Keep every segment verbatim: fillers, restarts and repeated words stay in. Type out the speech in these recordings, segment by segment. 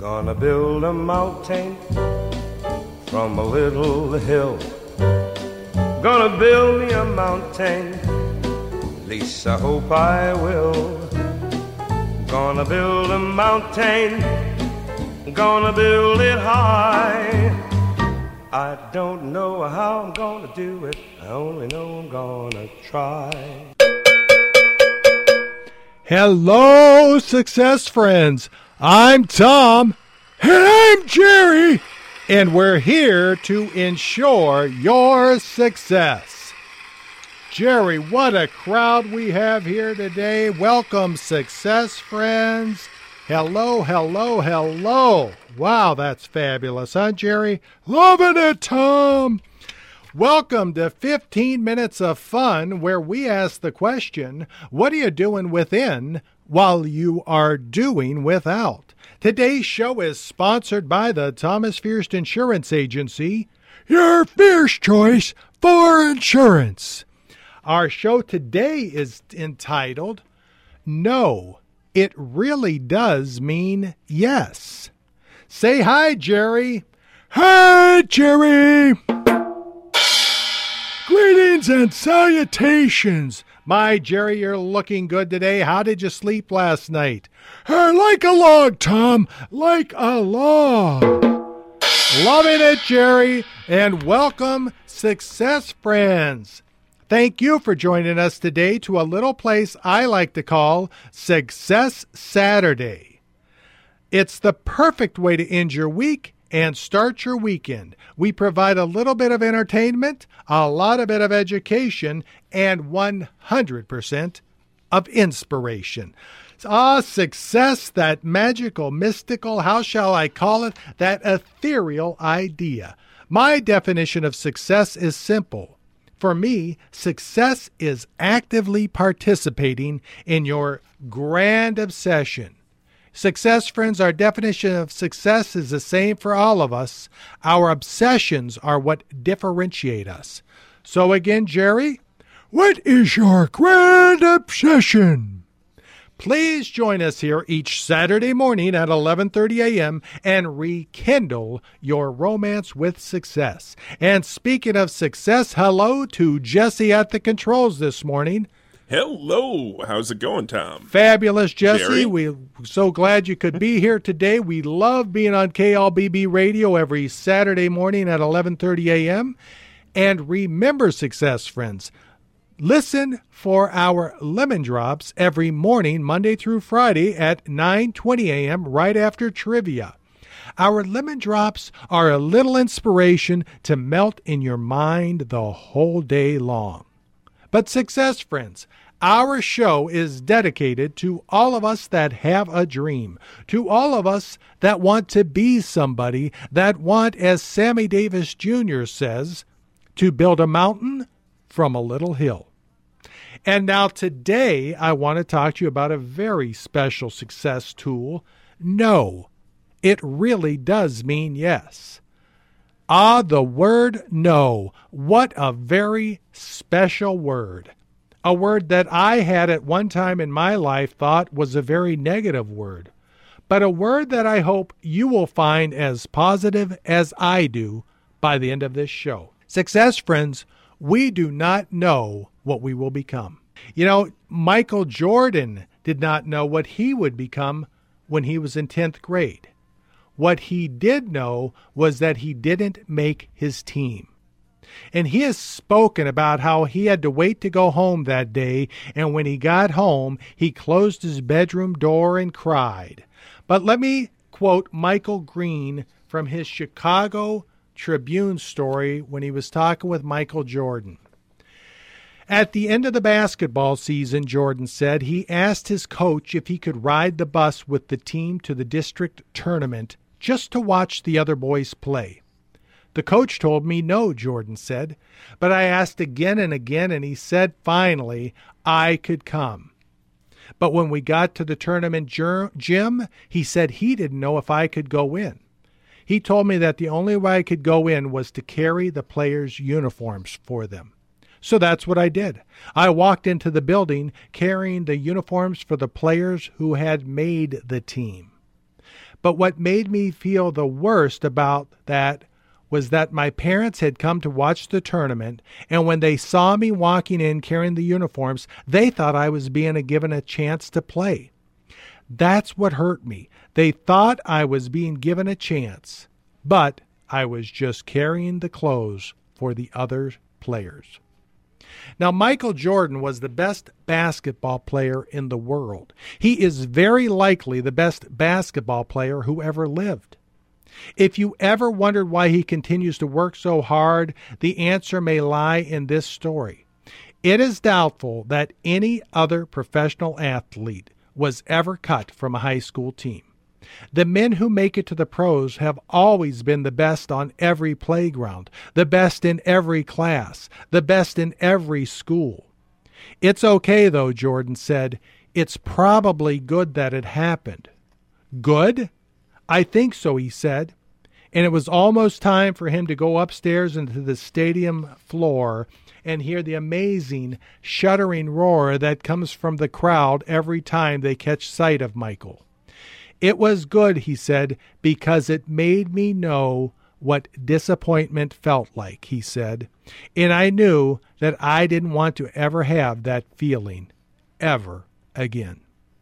Gonna build a mountain from a little hill. Gonna build me a mountain, at least I hope I will. Gonna build a mountain, gonna build it high. I don't know how I'm gonna do it, I only know I'm gonna try. Hello, success friends. I'm Tom. And I'm Jerry. And we're here to ensure your success. Jerry, what a crowd we have here today. Welcome, success friends. Hello, hello, hello. Wow, that's fabulous, huh, Jerry? Loving it, Tom. Welcome to fifteen minutes of Fun, where we ask the question, what are you doing within while you are doing without? Today's show is sponsored by the Thomas Fierst Insurance Agency, your fierce choice for insurance. Our show today is entitled, No, It Really Does Mean Yes. Say hi, Jerry. Hi, Jerry. Greetings and salutations. My Jerry, you're looking good today. How did you sleep last night? Uh, like a log, Tom. Like a log. Loving it, Jerry. And welcome, success friends. Thank you for joining us today to a little place I like to call Success Saturday. It's the perfect way to end your week and start your weekend. We provide a little bit of entertainment, a lot of bit of education, and one hundred percent of inspiration. Ah, success, that magical, mystical, how shall I call it, that ethereal idea. My definition of success is simple. For me, success is actively participating in your grand obsession. Success, friends, our definition of success is the same for all of us. Our obsessions are what differentiate us. So again, Jerry, what is your grand obsession? Please join us here each Saturday morning at eleven thirty a.m. and rekindle your romance with success. And speaking of success, hello to Jesse at the controls this morning. Hello. How's it going, Tom? Fabulous, Jesse. Jerry? We're so glad you could be here today. We love being on K L B B Radio every Saturday morning at eleven thirty a.m. And remember, success friends, listen for our Lemon Drops every morning, Monday through Friday at nine twenty a.m. right after trivia. Our Lemon Drops are a little inspiration to melt in your mind the whole day long. But success friends, our show is dedicated to all of us that have a dream, to all of us that want to be somebody, that want, as Sammy Davis Junior says, to build a mountain from a little hill. And now today, I want to talk to you about a very special success tool. No, it really does mean yes. Ah, the word no. What a very special word. A word that I had at one time in my life thought was a very negative word. But a word that I hope you will find as positive as I do by the end of this show. Success, friends, we do not know what we will become. You know, Michael Jordan did not know what he would become when he was in tenth grade. What he did know was that he didn't make his team. And he has spoken about how he had to wait to go home that day, and when he got home, he closed his bedroom door and cried. But let me quote Michael Green from his Chicago Tribune story when he was talking with Michael Jordan. At the end of the basketball season, Jordan said, he asked his coach if he could ride the bus with the team to the district tournament just to watch the other boys play. The coach told me no, Jordan said, but I asked again and again, and he said finally I could come. But when we got to the tournament gym, he said he didn't know if I could go in. He told me that the only way I could go in was to carry the players' uniforms for them. So that's what I did. I walked into the building carrying the uniforms for the players who had made the team. But what made me feel the worst about that was that my parents had come to watch the tournament, and when they saw me walking in carrying the uniforms, they thought I was being given a chance to play. That's what hurt me. They thought I was being given a chance, but I was just carrying the clothes for the other players. Now, Michael Jordan was the best basketball player in the world. He is very likely the best basketball player who ever lived. If you ever wondered why he continues to work so hard, the answer may lie in this story. It is doubtful that any other professional athlete was ever cut from a high school team. The men who make it to the pros have always been the best on every playground, the best in every class, the best in every school. It's okay, though, Jordan said. It's probably good that it happened. Good? I think so, he said. And it was almost time for him to go upstairs into the stadium floor and hear the amazing, shuddering roar that comes from the crowd every time they catch sight of Michael. It was good, he said, because it made me know what disappointment felt like, he said. And I knew that I didn't want to ever have that feeling ever again.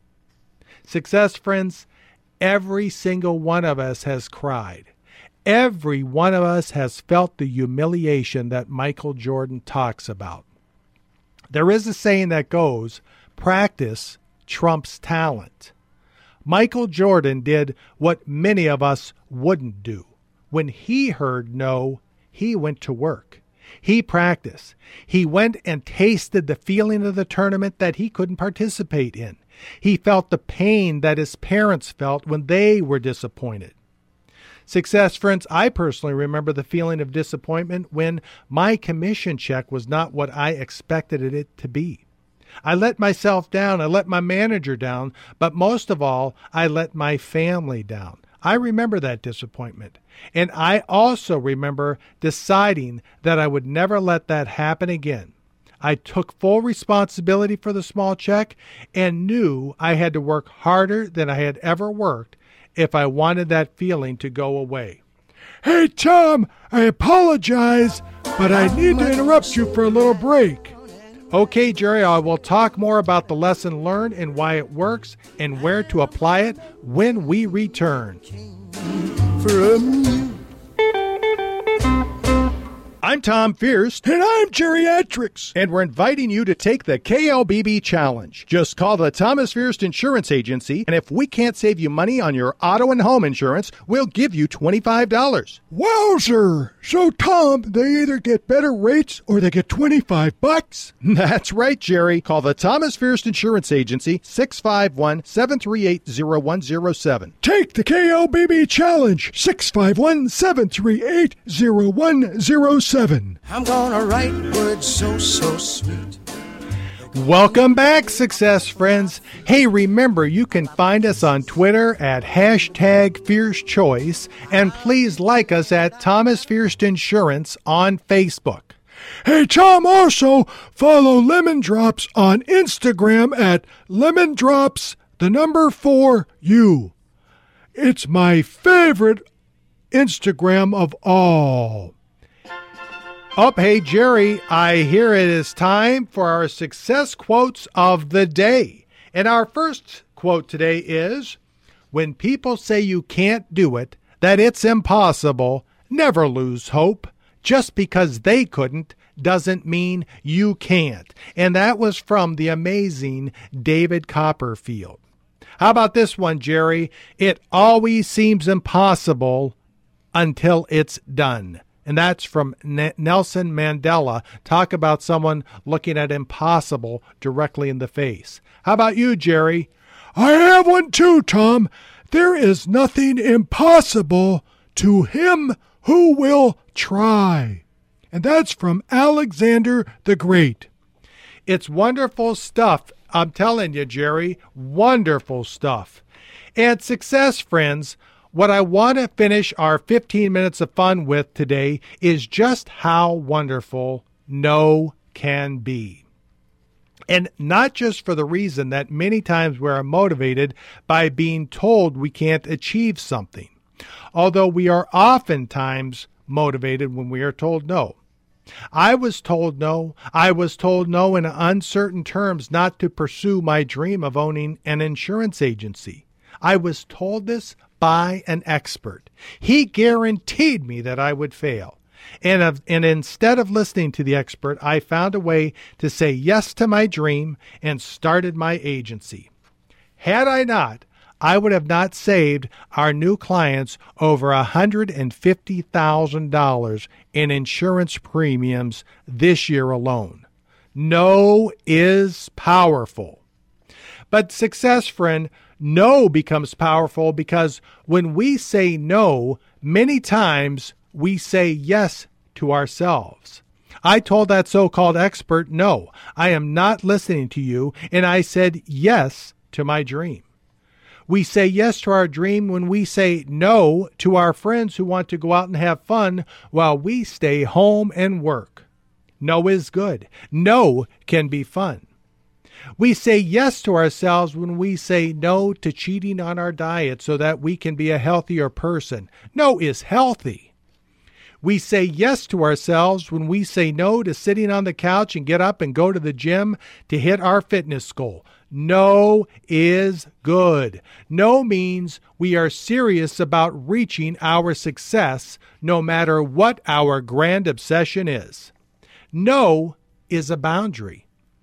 Success, friends, every single one of us has cried. Every one of us has felt the humiliation that Michael Jordan talks about. There is a saying that goes, practice trumps talent. Michael Jordan did what many of us wouldn't do. When he heard no, he went to work. He practiced. He went and tasted the feeling of the tournament that he couldn't participate in. He felt the pain that his parents felt when they were disappointed. Success, friends, I personally remember the feeling of disappointment when my commission check was not what I expected it to be. I let myself down, I let my manager down, but most of all, I let my family down. I remember that disappointment. And I also remember deciding that I would never let that happen again. I took full responsibility for the small check and knew I had to work harder than I had ever worked if I wanted that feeling to go away. Hey, Tom, I apologize, but I need to interrupt you for a little break. Okay, Jerry, I will talk more about the lesson learned and why it works and where to apply it when we return. From you. I'm Tom Fierce. And I'm Geriatrics. And we're inviting you to take the K L B B Challenge. Just call the Thomas Fierce Insurance Agency, and if we can't save you money on your auto and home insurance, we'll give you twenty-five dollars. Wowzer! So, Tom, they either get better rates or they get twenty-five bucks? That's right, Jerry. Call the Thomas Fierce Insurance Agency, six five one, seven three eight, zero one zero seven. Take the K L B B Challenge, six five one, seven three eight, zero one zero seven. I'm gonna write words so, so sweet. Welcome back, Success Friends. Hey, remember, you can find us on Twitter at hashtag Fierce Choice, and please like us at Thomas Fierce Insurance on Facebook. Hey, Tom, also follow Lemon Drops on Instagram at Lemon Drops, the number four, you. It's my favorite Instagram of all. Oh, hey, Jerry, I hear it is time for our success quotes of the day. And our first quote today is, when people say you can't do it, that it's impossible, never lose hope. Just because they couldn't doesn't mean you can't. And that was from the amazing David Copperfield. How about this one, Jerry? It always seems impossible until it's done. And that's from N- Nelson Mandela. Talk about someone looking at impossible directly in the face. How about you, Jerry? I have one too, Tom. There is nothing impossible to him who will try. And that's from Alexander the Great. It's wonderful stuff. I'm telling you, Jerry, wonderful stuff. And success, friends, what I want to finish our fifteen minutes of fun with today is just how wonderful no can be. And not just for the reason that many times we are motivated by being told we can't achieve something, although we are oftentimes motivated when we are told no. I was told no. I was told no in uncertain terms not to pursue my dream of owning an insurance agency. I was told this by an expert. He guaranteed me that I would fail. And, of, and instead of listening to the expert, I found a way to say yes to my dream and started my agency. Had I not, I would have not saved our new clients over one hundred fifty thousand dollars in insurance premiums this year alone. No is powerful. But success, friend, no becomes powerful because when we say no, many times we say yes to ourselves. I told that so-called expert, no, I am not listening to you, and I said yes to my dream. We say yes to our dream when we say no to our friends who want to go out and have fun while we stay home and work. No is good. No can be fun. We say yes to ourselves when we say no to cheating on our diet so that we can be a healthier person. No is healthy. We say yes to ourselves when we say no to sitting on the couch and get up and go to the gym to hit our fitness goal. No is good. No means we are serious about reaching our success no matter what our grand obsession is. No is a boundary.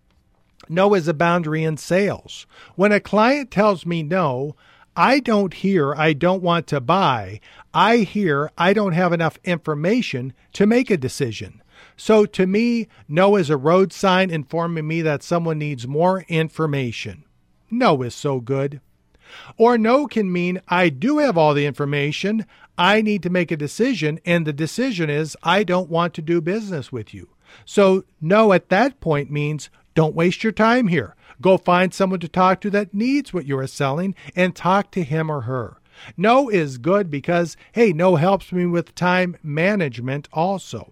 No is a boundary in sales. When a client tells me no, I don't hear I don't want to buy. I hear I don't have enough information to make a decision. So to me, no is a road sign informing me that someone needs more information. No is so good. Or no can mean I do have all the information. I need to make a decision, and the decision is I don't want to do business with you. So no at that point means don't waste your time here. Go find someone to talk to that needs what you are selling and talk to him or her. No is good because, hey, no helps me with time management also.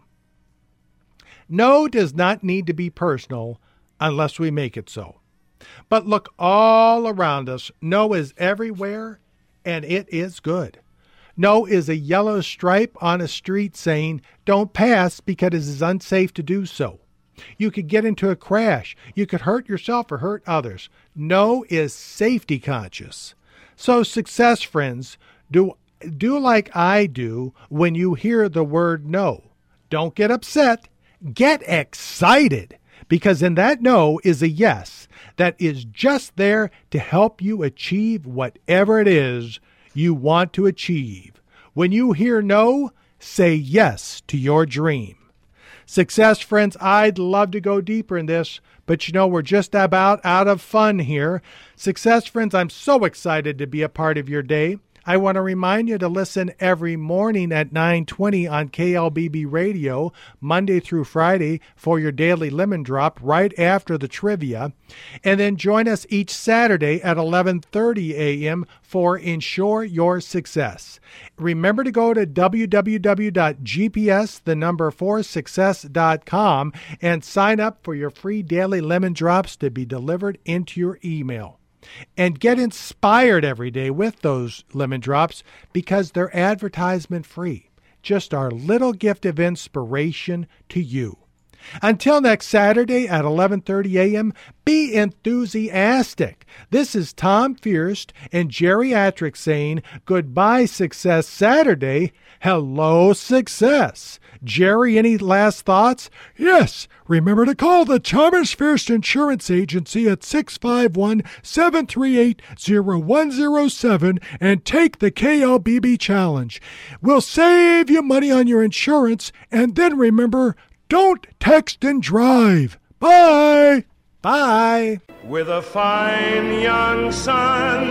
No does not need to be personal unless we make it so. But look all around us. No is everywhere, and it is good. No is a yellow stripe on a street saying, don't pass because it is unsafe to do so. You could get into a crash. You could hurt yourself or hurt others. No is safety conscious. So success, friends, do, do like I do when you hear the word no. Don't get upset. Get excited, because in that no is a yes that is just there to help you achieve whatever it is you want to achieve. When you hear no, say yes to your dream. Success, friends, I'd love to go deeper in this, but you know, we're just about out of fun here. Success, friends, I'm so excited to be a part of your day. I want to remind you to listen every morning at nine twenty on K L B B Radio, Monday through Friday, for your daily lemon drop right after the trivia. And then join us each Saturday at eleven thirty a.m. for Ensure Your Success. Remember to go to w w w dot g p s, the number four, success dot com and sign up for your free daily lemon drops to be delivered into your email. And get inspired every day with those lemon drops because they're advertisement free. Just our little gift of inspiration to you. Until next Saturday at eleven thirty a.m., be enthusiastic. This is Tom Fierst and Geriatric saying goodbye, Success Saturday. Hello, Success. Jerry, any last thoughts? Yes. Remember to call the Thomas Fierst Insurance Agency at six five one, seven three eight, zero one zero seven and take the K L B B Challenge. We'll save you money on your insurance, and then remember, don't text and drive. Bye. Bye. With a fine young son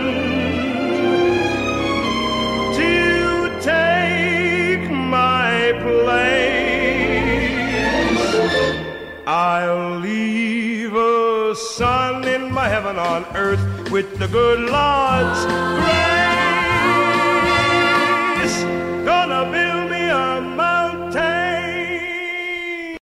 to take my place, I'll leave a son in my heaven on earth with the good Lord's grace.